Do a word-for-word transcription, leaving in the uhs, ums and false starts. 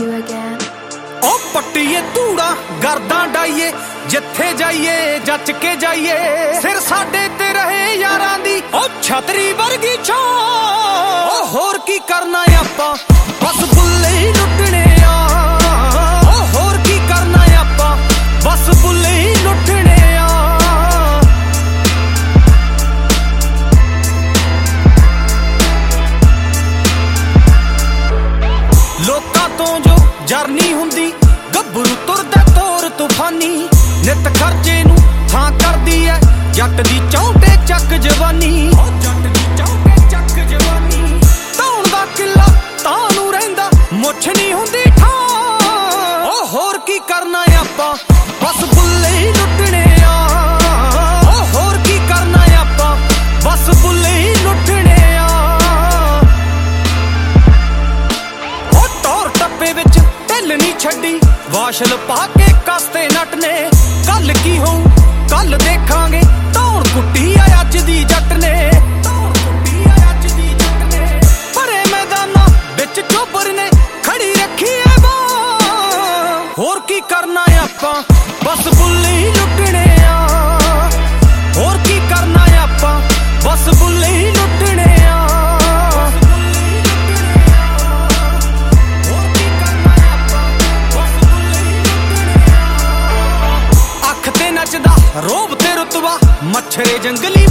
you again. ओ पट्टीए धूड़ा गर्दां डाइए जिथे जाइए जच के जाइए सिर साडे ते रहे यारां दी ओ छतरी वर्गी छो ओ होर की करना आपां बस बुल्ले ही लुटने आ ओ होर की करना आपां बस बुल्ले ही लुटने आ लोकां तो जो जरनी हुंदी गब्बरू तुरदा तोर तूफानी नित खर्चे नू थां करदी ऐ जट दी चौंटे चक जवानी जट दी चौंटे चक जवानी धौण दा किला तां नू रहिंदा मुੱਛ नहीं हुंदी ठा ओ होर की करना आपां बस बुल्ले ही लुटने आ ओ होर की करना आपां बस बुल्ले ही लुटने आ ओ टौर टप्पे विच ढिल नहीं छड्डी वाशल पा के कसते नट ने कल की हो कल देखांगे धौण कुट्टी आ अज दी जट ने भरे मैदाना बिच चोबर ने खड़ी रखी है बां होर की करना आपां बस बुल्ले ही लुटने आ होर की करना आपां बस बुल्ले ही लुटने आ रोब ते रुतबा मच्छरे जंगली